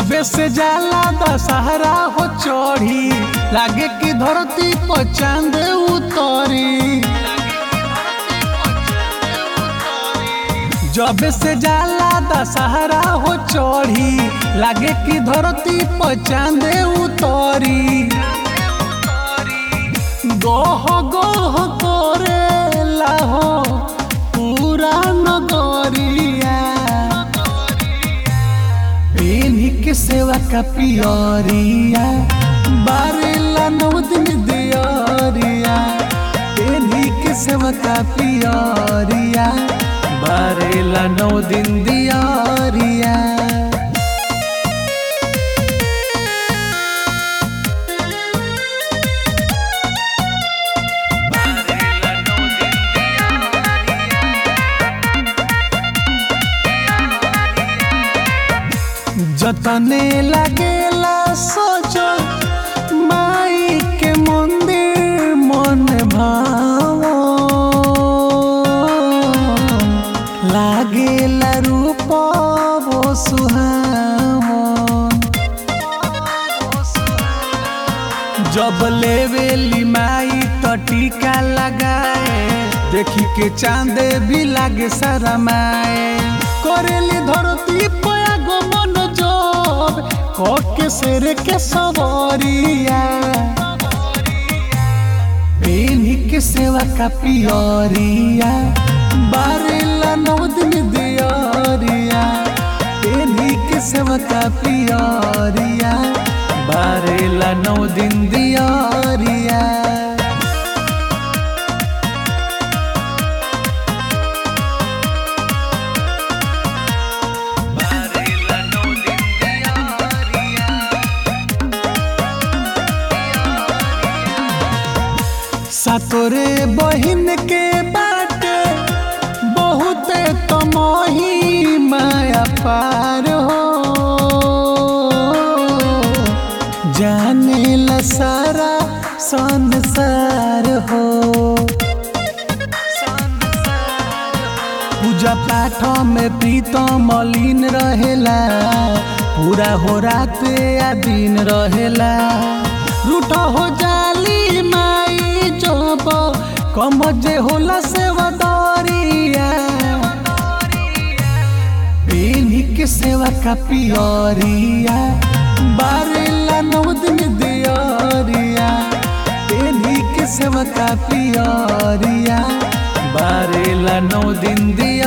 जबे से जाला दशहरा हो चढ़ी, लागे कि धरती पर चांद उतरी। जबे से जाला दशहरा हो चढ़ी, लागे कि धरती पर चांद उतरी। गोह गोह करेला हो पूरा नगरिया, पेन्ही के सेवा का पियरिया, बारेला 9 दिन दियरिया। पेन्ही के सेवा का पियरिया, बारेला 9 दिन दियरिया। जतने लागेला सोचो माई के मंदिर मन भावो, लागेला रूप वो सुहावो। जब लेवेली माई तो टीका लगाए, देखी के चांदे भी लागे शरमाए। करेली धरती पया गो मन जोब, कोके शेर के सवरिया। पेन्ही के सेवा का पियरिया, बारेला 9 दिन दियरिया। पेन्ही के सेवा का पियरिया, बारेला 9 दिन दियरिया। सातोरे बहिन के बाटे बहुत तमही माया पार हो, जाने ला सारा संसार हो। पूजा पाठ में प्रीतम मलिन रहेला, पूरा हो रात या दिन रहेला। रूठ हो जाली माई जब कम जे होला सेवा दरिया। पेन्ही के सेवा का पियरिया, बारेला 9 दिन दियरिया। पेन्ही के सेवा का पियरिया, बारेला 9 दिन दियरिया।